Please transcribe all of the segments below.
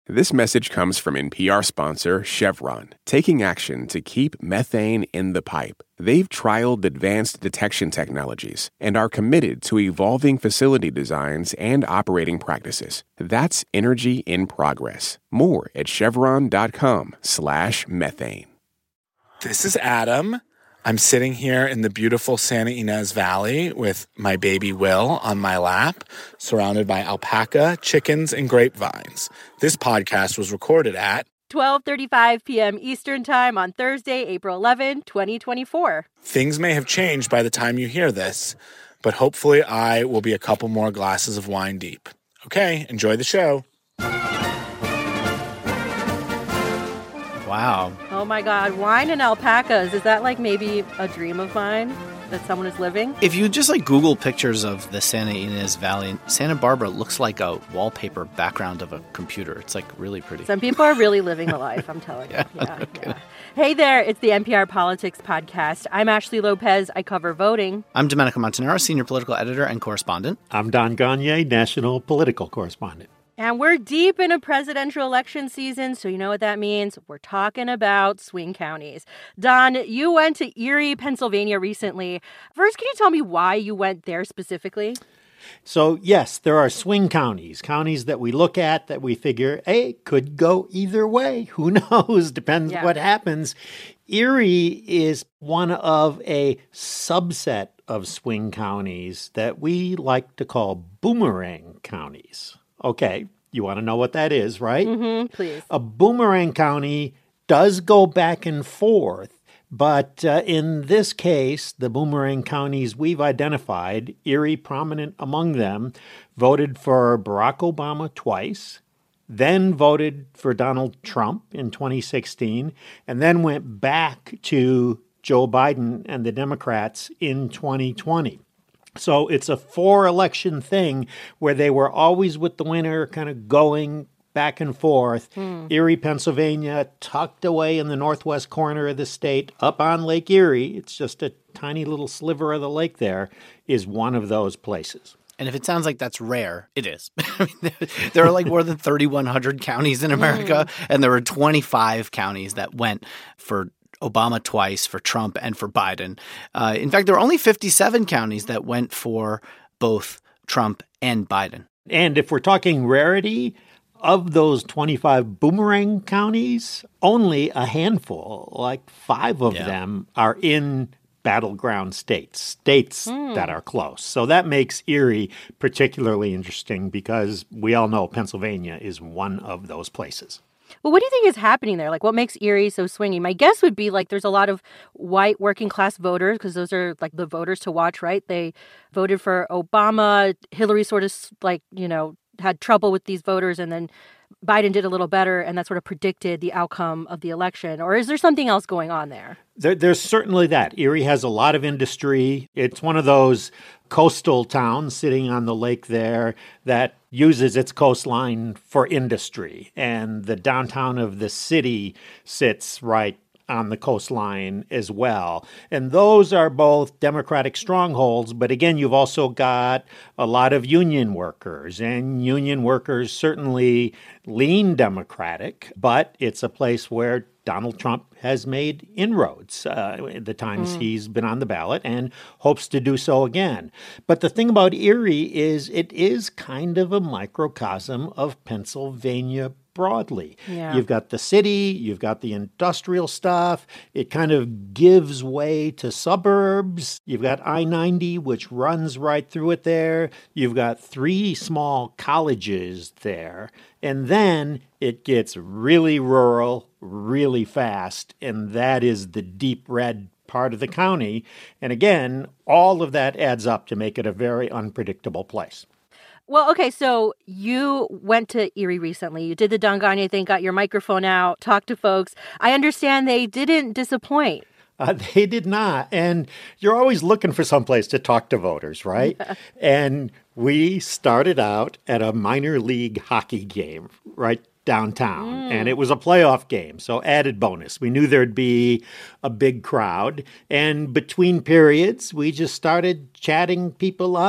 This message comes from NPR sponsor Chevron, taking action to keep methane in the pipe. They've trialed advanced detection technologies and are committed to evolving facility designs and operating practices. That's energy in progress. More at chevron.com/methane. This is Adam. I'm sitting here in the beautiful Santa Ynez Valley with my baby Will on my lap, surrounded by alpaca, chickens, and grapevines. This podcast was recorded at 12:35 p.m. Eastern Time on Thursday, April 11, 2024. Things may have changed by the time you hear this, but hopefully I will be a couple more glasses of wine deep. Okay, enjoy the show. Wow. Oh my God, wine and alpacas. Is that like maybe a dream of mine that someone is living? If you just like Google pictures of the Santa Ynez Valley, Santa Barbara looks like a wallpaper background of a computer. It's like really pretty. Some people are really living the life, I'm telling you. Yeah. Hey there, it's the NPR Politics Podcast. I'm Ashley Lopez. I cover voting. I'm Domenico Montanaro, senior political editor and correspondent. I'm Don Gagne, national political correspondent. And we're deep in a presidential election season, so you know what that means. We're talking about swing counties. Don, you went to Erie, Pennsylvania recently. First, can you tell me why you went there specifically? So, yes, there are swing counties that we look at that we figure, hey, could go either way. Who knows? Depends what happens. Erie is one of a subset of swing counties that we like to call boomerang counties. Okay, you want to know what that is, right? Mm-hmm, please. A boomerang county does go back and forth, but in this case, the boomerang counties we've identified, Erie prominent among them, voted for Barack Obama twice, then voted for Donald Trump in 2016, and then went back to Joe Biden and the Democrats in 2020. So it's a 4-election thing where they were always with the winner, kind of going back and forth. Erie, Pennsylvania, tucked away in the northwest corner of the state, up on Lake Erie, it's just a tiny little sliver of the lake there, is one of those places. And if it sounds like that's rare, it is. I mean, there are like more than 3,100 counties in America, and there were 25 counties that went for Obama twice, for Trump, and for Biden. In fact, there were only 57 counties that went for both Trump and Biden. And if we're talking rarity, of those 25 boomerang counties, only a handful, like 5 of them, are in battleground states that are close. So that makes Erie particularly interesting because we all know Pennsylvania is one of those places. Well, what do you think is happening there? Like, what makes Erie so swingy? My guess would be, like, there's a lot of white working-class voters, because those are, like, the voters to watch, right? They voted for Obama. Hillary sort of, like, you know, had trouble with these voters, and then Biden did a little better, and that sort of predicted the outcome of the election. Or is there something else going on there? There's certainly that. Erie has a lot of industry. It's one of those coastal towns sitting on the lake there that uses its coastline for industry. And the downtown of the city sits right on the coastline as well. And those are both Democratic strongholds. But again, you've also got a lot of union workers, and union workers certainly lean Democratic, but it's a place where Donald Trump has made inroads the times he's been on the ballot and hopes to do so again. But the thing about Erie is it is kind of a microcosm of Pennsylvania broadly. Yeah. You've got the city, you've got the industrial stuff. It kind of gives way to suburbs. You've got I-90, which runs right through it there. You've got 3 small colleges there. And then it gets really rural, really fast, and that is the deep red part of the county. And again, all of that adds up to make it a very unpredictable place. Well, okay, so you went to Erie recently. You did the Don Gagne thing, got your microphone out, talked to folks. I understand they didn't disappoint. They did not. And you're always looking for someplace to talk to voters, right? Yeah. And we started out at a minor league hockey game right downtown. And it was a playoff game, so added bonus. We knew there'd be a big crowd. And between periods, we just started chatting people up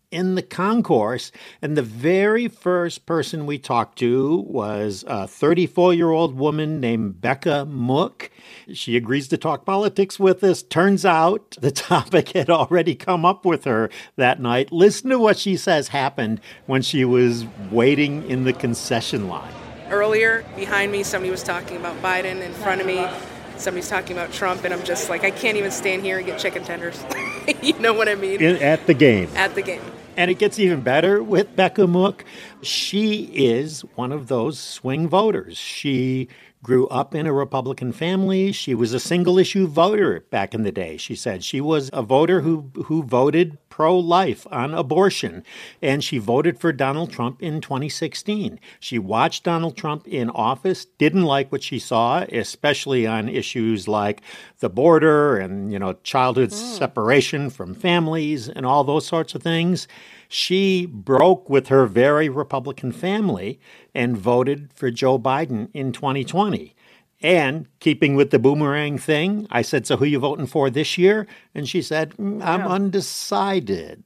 in the concourse. And the very first person we talked to was a 34-year-old woman named Becca Mook. She agrees to talk politics with us. Turns out the topic had already come up with her that night. Listen to what she says happened when she was waiting in the concession line. Earlier, behind me, somebody was talking about Biden. In front of me, somebody's talking about Trump. And I'm just like, I can't even stand here and get chicken tenders. You know what I mean? At the game. At the game. And it gets even better with Becca Mook. She is one of those swing voters. She grew up in a Republican family. She was a single-issue voter back in the day. She said she was a voter who voted pro-life on abortion, and she voted for Donald Trump in 2016. She watched Donald Trump in office, didn't like what she saw, especially on issues like the border and, childhood separation from families and all those sorts of things. She broke with her very Republican family and voted for Joe Biden in 2020. And keeping with the boomerang thing, I said, so who are you voting for this year? And she said, I'm undecided.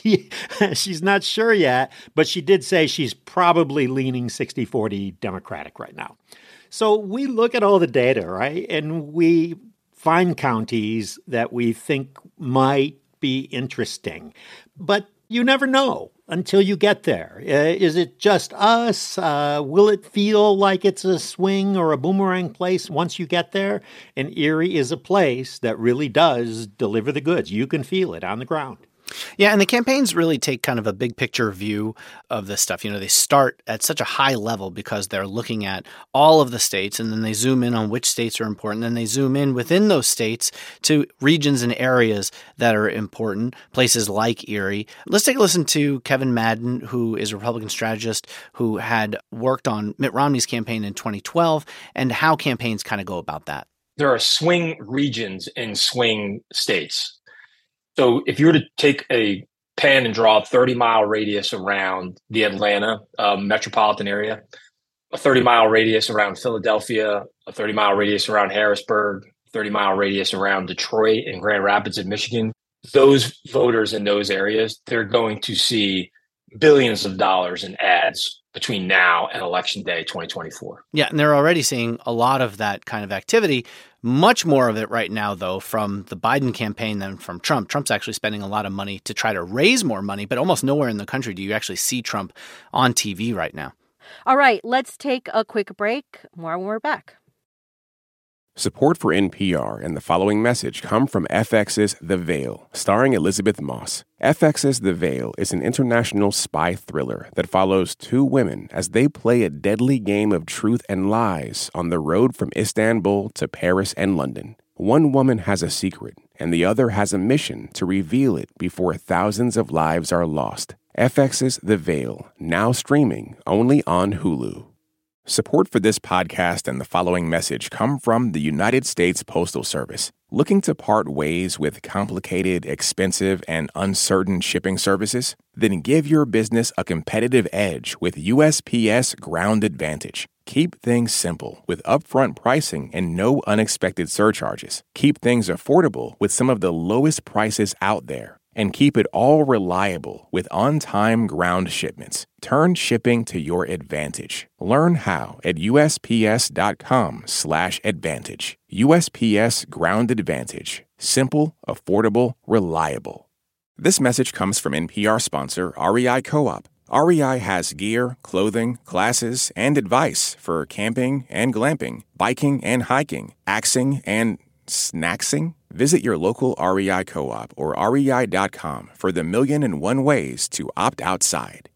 She's not sure yet, but she did say she's probably leaning 60-40 Democratic right now. So we look at all the data, right? And we find counties that we think might be interesting. But you never know until you get there. Is it just us? Will it feel like it's a swing or a boomerang place once you get there? And Erie is a place that really does deliver the goods. You can feel it on the ground. Yeah, and the campaigns really take kind of a big picture view of this stuff. They start at such a high level because they're looking at all of the states, and then they zoom in on which states are important. Then they zoom in within those states to regions and areas that are important, places like Erie. Let's take a listen to Kevin Madden, who is a Republican strategist who had worked on Mitt Romney's campaign in 2012, and how campaigns kind of go about that. There are swing regions in swing states. So if you were to take a pen and draw a 30-mile radius around the Atlanta metropolitan area, a 30-mile radius around Philadelphia, a 30-mile radius around Harrisburg, 30-mile radius around Detroit and Grand Rapids in Michigan, those voters in those areas, they're going to see billions of dollars in ads between now and Election Day 2024. Yeah, and they're already seeing a lot of that kind of activity. Much more of it right now, though, from the Biden campaign than from Trump. Trump's actually spending a lot of money to try to raise more money, but almost nowhere in the country do you actually see Trump on TV right now. All right, let's take a quick break. More when we're back. Support for NPR and the following message come from FX's The Veil, starring Elizabeth Moss. FX's The Veil is an international spy thriller that follows two women as they play a deadly game of truth and lies on the road from Istanbul to Paris and London. One woman has a secret, and the other has a mission to reveal it before thousands of lives are lost. FX's The Veil, now streaming only on Hulu. Support for this podcast and the following message come from the United States Postal Service. Looking to part ways with complicated, expensive, and uncertain shipping services? Then give your business a competitive edge with USPS Ground Advantage. Keep things simple with upfront pricing and no unexpected surcharges. Keep things affordable with some of the lowest prices out there. And keep it all reliable with on-time ground shipments. Turn shipping to your advantage. Learn how at USPS.com/advantage. USPS Ground Advantage. Simple, affordable, reliable. This message comes from NPR sponsor REI Co-op. REI has gear, clothing, classes, and advice for camping and glamping, biking and hiking, axing and snacksing. Visit your local REI Co-op or rei.com for the 1,000,001 ways to opt outside.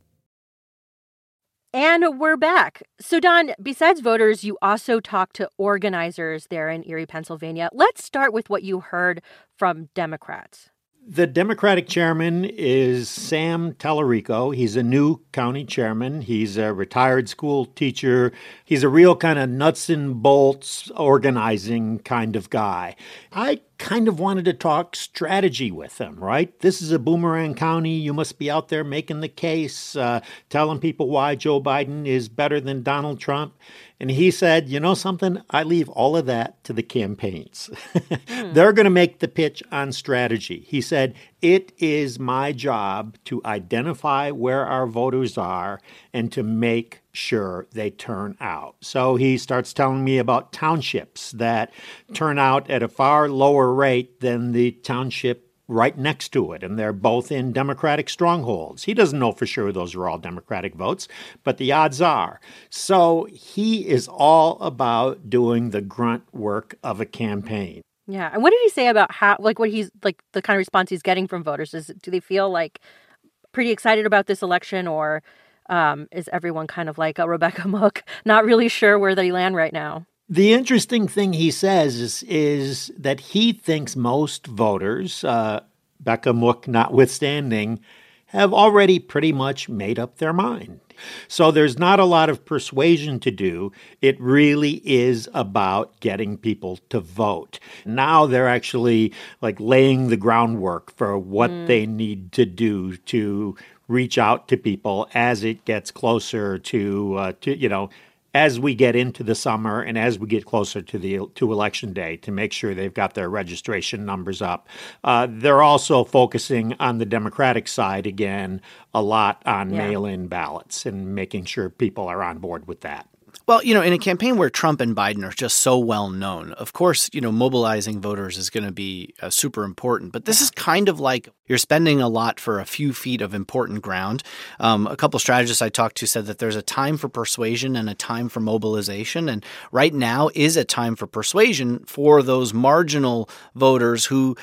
And we're back. So, Don, besides voters, you also talked to organizers there in Erie, Pennsylvania. Let's start with what you heard from Democrats. The Democratic chairman is Sam Tallarico. He's a new county chairman. He's a retired school teacher. He's a real kind of nuts and bolts organizing kind of guy. I kind of wanted to talk strategy with them, right? This is a boomerang county. You must be out there making the case, telling people why Joe Biden is better than Donald Trump. And he said, you know something? I leave all of that to the campaigns. They're going to make the pitch on strategy. He said, it is my job to identify where our voters are and to make sure they turn out. So he starts telling me about townships that turn out at a far lower rate than the township right next to it, and they're both in Democratic strongholds. He doesn't know for sure those are all Democratic votes, but the odds are. So he is all about doing the grunt work of a campaign. Yeah. And what did he say about how, like, what he's, like, the kind of response he's getting from voters? Do they feel, like, pretty excited about this election, or is everyone kind of like a Rebecca Mook, not really sure where they land right now? The interesting thing he says is that he thinks most voters, Becca Mook notwithstanding, have already pretty much made up their mind. So there's not a lot of persuasion to do. It really is about getting people to vote. Now they're actually like laying the groundwork for what they need to do to reach out to people as it gets closer to as we get into the summer and as we get closer to Election Day, to make sure they've got their registration numbers up. They're also focusing on the Democratic side again, a lot on mail-in ballots and making sure people are on board with that. Well, in a campaign where Trump and Biden are just so well known, of course, mobilizing voters is going to be super important. But this is kind of like you're spending a lot for a few feet of important ground. A couple strategists I talked to said that there's a time for persuasion and a time for mobilization. And right now is a time for persuasion for those marginal voters who,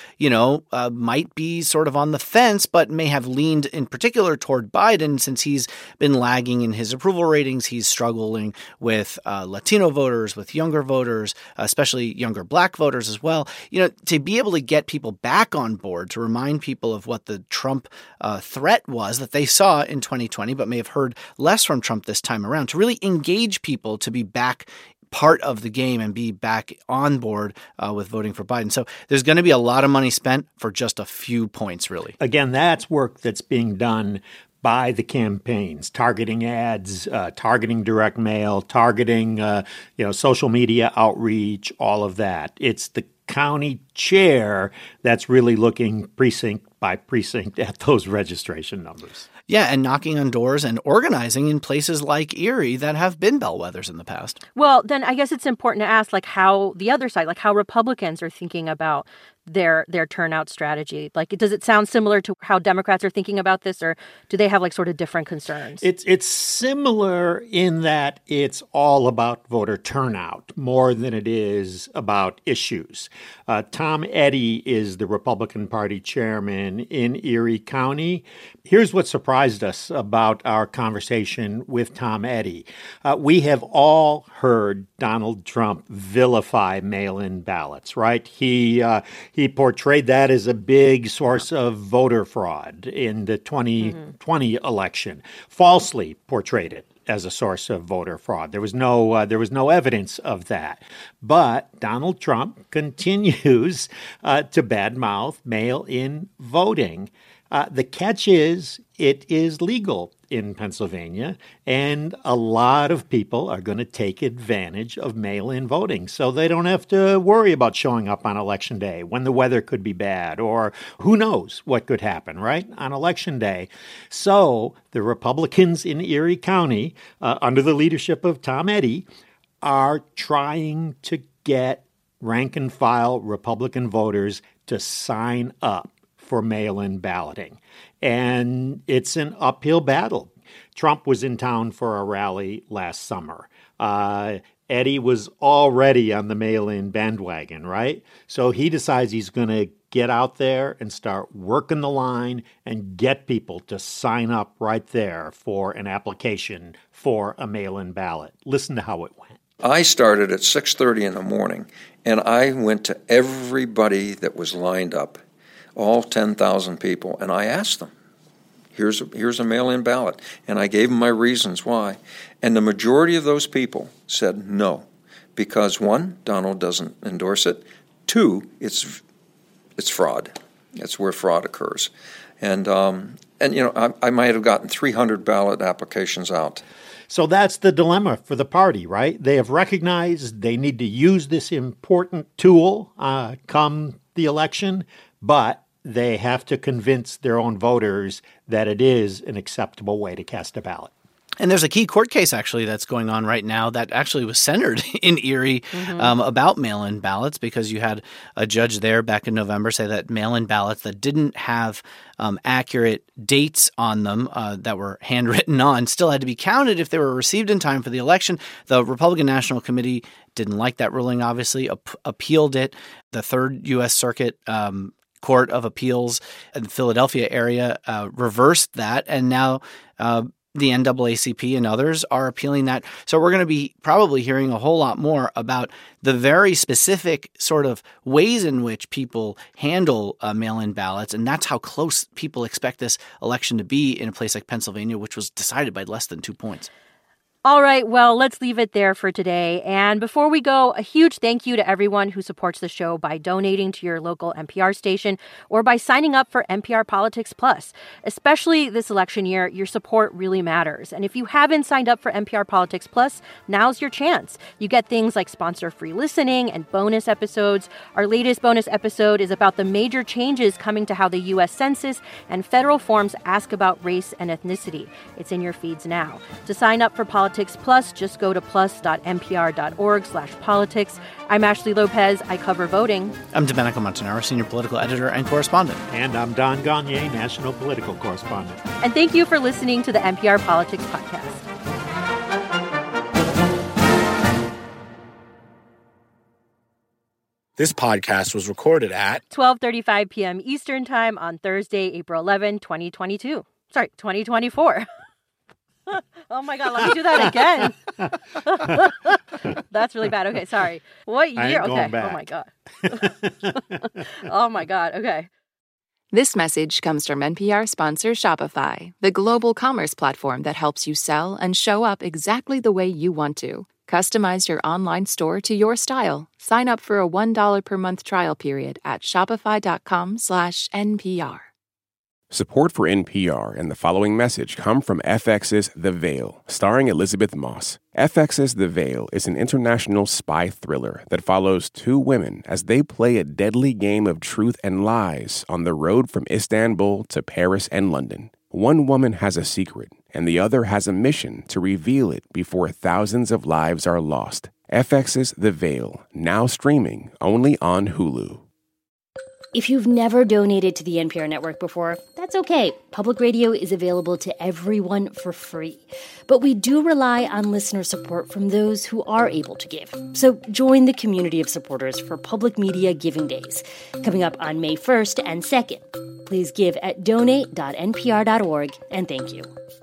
might be sort of on the fence, but may have leaned in particular toward Biden since he's been lagging in his approval ratings. He's struggling with Latino voters, with younger voters, especially younger Black voters as well. To be able to get people back on board, to remind people of what the Trump threat was that they saw in 2020, but may have heard less from Trump this time around, to really engage people to be back part of the game and be back on board with voting for Biden. So there's going to be a lot of money spent for just a few points, really. Again, that's work that's being done by the campaigns, targeting ads, targeting direct mail, targeting social media outreach, all of that. It's the county chair that's really looking precinct by precinct at those registration numbers. Yeah, and knocking on doors and organizing in places like Erie that have been bellwethers in the past. Well, then I guess it's important to ask, like, how the other side, like how Republicans are thinking about their turnout strategy. Like, does it sound similar to how Democrats are thinking about this, or do they have like sort of different concerns? It's similar in that it's all about voter turnout more than it is about issues. Tom Eddy is the Republican Party chairman in Erie County. Here's what surprised us about our conversation with Tom Eddy. We have all heard Donald Trump vilify mail-in ballots, right? He portrayed that as a big source of voter fraud in the 2020 election, falsely portrayed it as a source of voter fraud. There was no evidence of that. But Donald Trump continues to badmouth mail-in voting. The catch is it is legal in Pennsylvania, and a lot of people are going to take advantage of mail-in voting, so they don't have to worry about showing up on Election Day when the weather could be bad, or who knows what could happen, right, on Election Day. So the Republicans in Erie County, under the leadership of Tom Eddy, are trying to get rank-and-file Republican voters to sign up for mail-in balloting. And it's an uphill battle. Trump was in town for a rally last summer. Eddy was already on the mail-in bandwagon, right? So he decides he's going to get out there and start working the line and get people to sign up right there for an application for a mail-in ballot. Listen to how it went. I started at 6:30 in the morning, and I went to everybody that was lined up, all 10,000 people, and I asked them, here's a mail-in ballot. And I gave them my reasons why. And the majority of those people said no, because one, Donald doesn't endorse it. Two, it's it's fraud. It's where fraud occurs. And I might have gotten 300 ballot applications out. So that's the dilemma for the party, right? They have recognized they need to use this important tool come the election, but they have to convince their own voters that it is an acceptable way to cast a ballot. And there's a key court case, actually, that's going on right now that actually was centered in Erie about mail-in ballots, because you had a judge there back in November say that mail-in ballots that didn't have accurate dates on them that were handwritten on still had to be counted if they were received in time for the election. The Republican National Committee didn't like that ruling, obviously, appealed it. The Third U.S. Circuit Court of Appeals in the Philadelphia area reversed that, and now the NAACP and others are appealing that. So we're going to be probably hearing a whole lot more about the very specific sort of ways in which people handle mail-in ballots. And that's how close people expect this election to be in a place like Pennsylvania, which was decided by less than 2 points. All right, well, let's leave it there for today. And before we go, a huge thank you to everyone who supports the show by donating to your local NPR station or by signing up for NPR Politics Plus. Especially this election year, your support really matters. And if you haven't signed up for NPR Politics Plus, now's your chance. You get things like sponsor-free listening and bonus episodes. Our latest bonus episode is about the major changes coming to how the U.S. Census and federal forms ask about race and ethnicity. It's in your feeds now. To sign up for Politics Plus, just go to plus.npr.org/politics. I'm Ashley Lopez. I cover voting. I'm Domenico Montanaro, senior political editor and correspondent. And I'm Don Gagné, national political correspondent. And thank you for listening to the NPR Politics Podcast. This podcast was recorded at 12:35 p.m. Eastern Time on Thursday, April 11, 2022. Sorry, 2024. Oh my God, let me do that again. That's really bad. Okay, sorry. What year? Okay. Back. Oh my God. Oh my God. Okay. This message comes from NPR sponsor Shopify, the global commerce platform that helps you sell and show up exactly the way you want to. Customize your online store to your style. Sign up for a $1 per month trial period at shopify.com/NPR. Support for NPR and the following message come from FX's The Veil, starring Elizabeth Moss. FX's The Veil is an international spy thriller that follows two women as they play a deadly game of truth and lies on the road from Istanbul to Paris and London. One woman has a secret, and the other has a mission to reveal it before thousands of lives are lost. FX's The Veil, now streaming only on Hulu. If you've never donated to the NPR network before, that's okay. Public radio is available to everyone for free. But we do rely on listener support from those who are able to give. So join the community of supporters for Public Media Giving Days, coming up on May 1st and 2nd. Please give at donate.npr.org, and thank you.